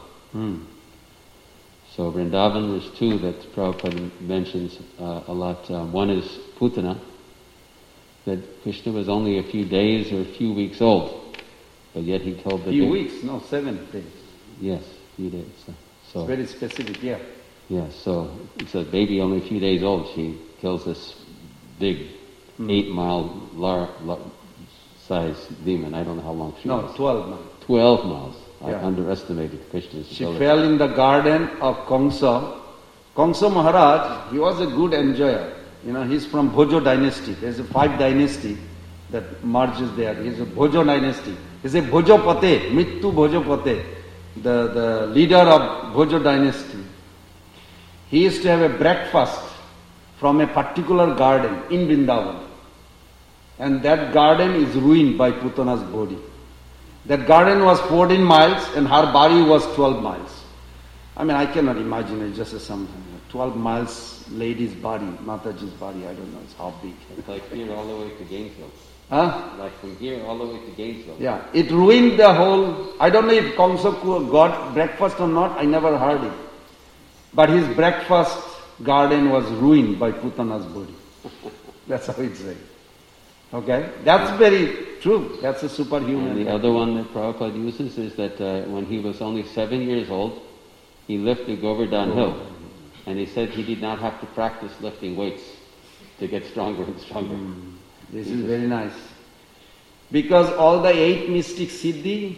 So Vrindavan, there's two that Prabhupada mentions a lot. One is Putana, that Krishna was only a few days or a few weeks old, but yet he told the... Few weeks, no, 7 days. Yes, few days. So It's very specific, yeah. Yeah, so it's a baby only a few days old. She kills this big 8-mile size demon. I don't know how long she was. 12 miles. 12 miles. Yeah. I underestimated Krishna's She ability. fell in the garden of Kamsa. Kamsa Maharaj, he was a good enjoyer. He's from Bhojo dynasty. There's a 5 dynasty that merges there. He's a Bhojo dynasty. He's a Bhojopate, Mittu Bhojopate, the leader of Bhojo dynasty. He used to have a breakfast from a particular garden in Vrindavan. And that garden is ruined by Putana's body. That garden was 14 miles and her body was 12 miles. I cannot imagine it, just something. 12 miles lady's body, Mataji's body, I don't know, it's how big. It's like here all the way to Gainesville. Huh? Like from here all the way to Gainesville. Yeah, it ruined the whole... I don't know if Kamsa got breakfast or not, I never heard it. But his breakfast garden was ruined by Putana's body. That's how it's said. Okay? That's very true. That's a superhuman. And the other one that Prabhupada uses is that when he was only 7 years old, he lifted Govardhan Hill. And he said he did not have to practice lifting weights to get stronger and stronger. This is very nice. Because all the 8 mystic siddhi,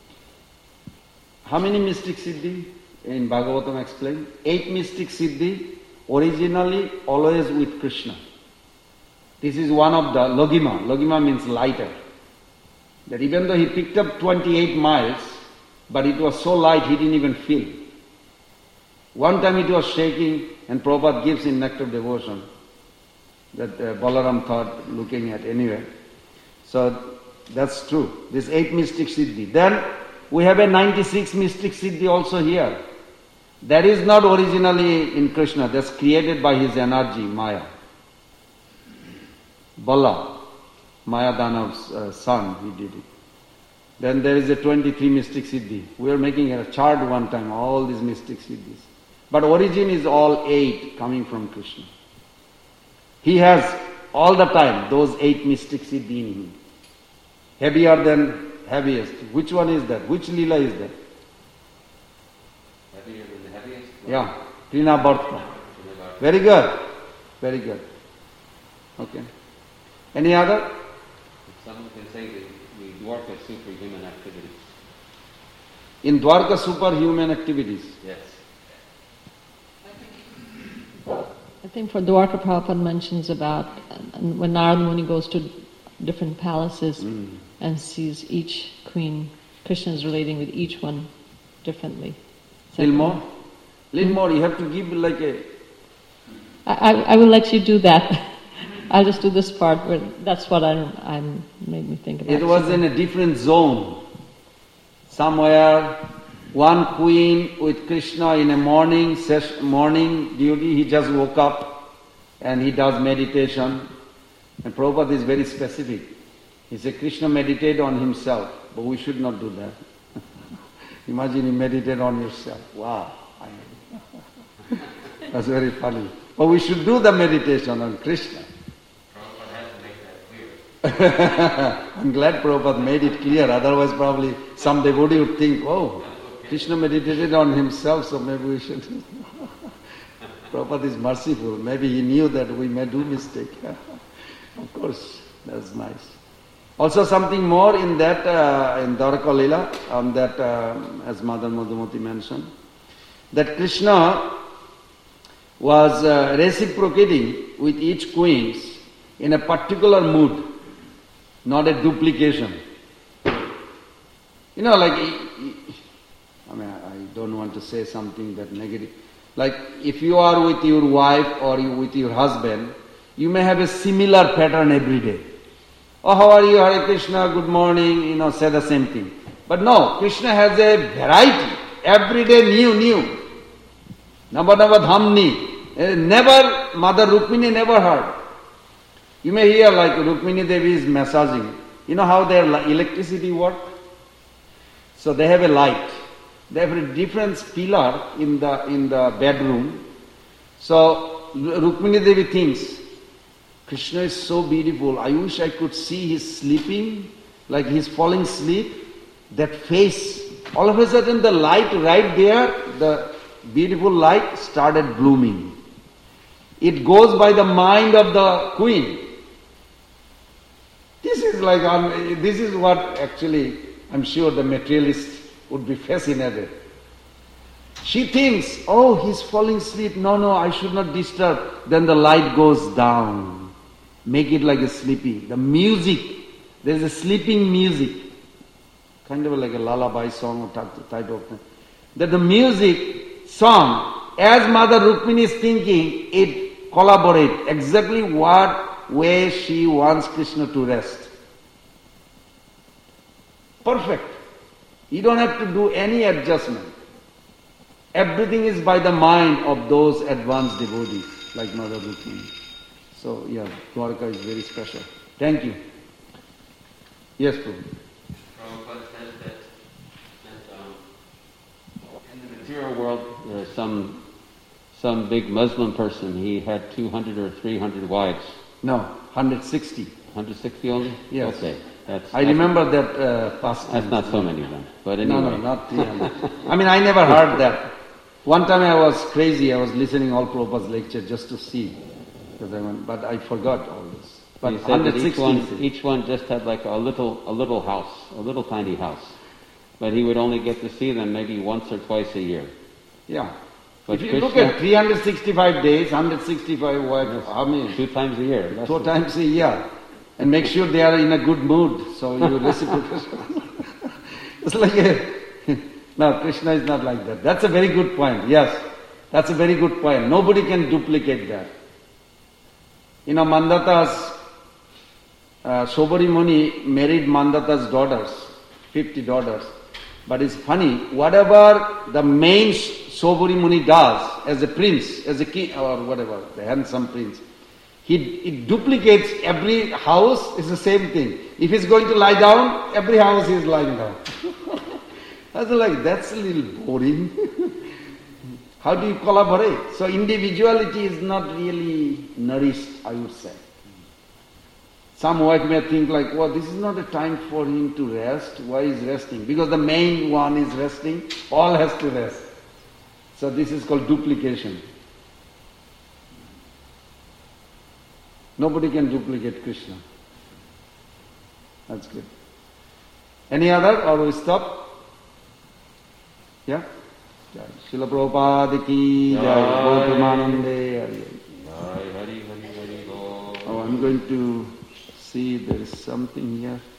how many mystic siddhi? In Bhagavatam explained, 8 mystic siddhi, originally always with Krishna. This is one of the Logima. Logima means lighter. That even though he picked up 28 miles, but it was so light he didn't even feel. One time it was shaking, and Prabhupada gives in Nectar of Devotion that Balaram thought looking at anyway. So that's true. This 8 mystic siddhi. Then we have a 96 mystic siddhi also here. That is not originally in Krishna, that's created by his energy, Maya. Bala, Maya Danav's son, he did it. Then there is a 23 mystic siddhi. We are making a chart one time, all these mystic siddhis. But origin is all 8 coming from Krishna. He has all the time those 8 mystic siddhi in him. Heavier than heaviest. Which one is that? Which lila is that? Heavier than the heaviest? Yeah, Trina Bharta. Very good. Very good. Okay. Any other? Someone can say the Dwarka superhuman activities. In Dwarka superhuman activities. Yes. I think for Dwarka, Prabhupada mentions about when Narada Muni goes to different palaces and sees each queen, Krishna is relating with each one differently. Little more? Little more, you have to give like a... I will let you do that. I'll just do this part where that's what I'm made me think about. It was in a different zone. Somewhere, one queen with Krishna in a morning duty, he just woke up and he does meditation. And Prabhupada is very specific. He said, Krishna meditate on himself, but we should not do that. Imagine you meditate on yourself. Wow. That's very funny. But we should do the meditation on Krishna. Prabhupada has to make that clear. I'm glad Prabhupada made it clear, otherwise probably some devotee would think, oh, Krishna meditated on himself, so maybe we should. Prabhupada is merciful. Maybe he knew that we may do mistake. Of course, that's nice. Also something more in that, in Dwaraka Lila, that as Mother Madhumati mentioned, that Krishna was reciprocating with each queen in a particular mood, not a duplication. You know, like, I mean, I don't want to say something that negative. Like, if you are with your wife or you with your husband, you may have a similar pattern every day. Oh, how are you? Hare Krishna, good morning, say the same thing. But no, Krishna has a variety. Every day new. Nava dhamni. Never, Mother Rukmini never heard. You may hear like Rukmini Devi is massaging. You know how their electricity work? So they have a light. They have a different pillar in the bedroom. So Rukmini Devi thinks, Krishna is so beautiful. I wish I could see his sleeping, like he's falling asleep. That face, all of a sudden the light right there, the beautiful light started blooming. It goes by the mind of the queen. This is what actually I'm sure the materialist would be fascinated. She thinks, oh, he's falling asleep. No, I should not disturb. Then the light goes down. Make it like a sleepy. The music, there's a sleeping music. Kind of like a lullaby song or type of thing. That the music, song, as Mother Rukmini is thinking, it collaborates exactly what way she wants Krishna to rest. Perfect. You don't have to do any adjustment. Everything is by the mind of those advanced devotees, like Mother Rukmini. So, yeah, Dwarka is very special. Thank you. Yes, Prabhu. Prabhupada says that in the material world, there's some big Muslim person, he had 200 or 300 wives. No, 160. 160 only? Yes. Okay. I remember that past. That's not so many then. But anyway. No, not 300. I mean, I never heard that. One time I was crazy, I was listening all Prabhupada's lecture just to see. But I forgot all this. But he said that 160. each one just had like a little house, a little tiny house. But he would only get to see them maybe once or twice a year. Yeah. But if you look at 365 days, 165 wives, yes, how many? 2 times a year. 2 times a year. And make sure they are in a good mood, so you reciprocate. It's like no, Krishna is not like that. That's a very good point. Yes, that's a very good point. Nobody can duplicate that. Mandata's, Sobari Muni married Mandata's daughters, 50 daughters. But it's funny, whatever the main Sobari Muni does as a prince, as a king, or whatever, the handsome prince, it duplicates every house, is the same thing. If he's going to lie down, every house he is lying down. I was like, that's a little boring. How do you collaborate? So individuality is not really nourished, I would say. Some wife may think like, well, this is not a time for him to rest. Why is resting? Because the main one is resting, all has to rest. So this is called duplication. Nobody can duplicate Krishna. That's good. Any other, or we stop? Yeah? Jai. Srila Prabhupada ki jai. Gautamanande Hari. Hari Hari Hari Hari. Oh, I'm going to see there is something here.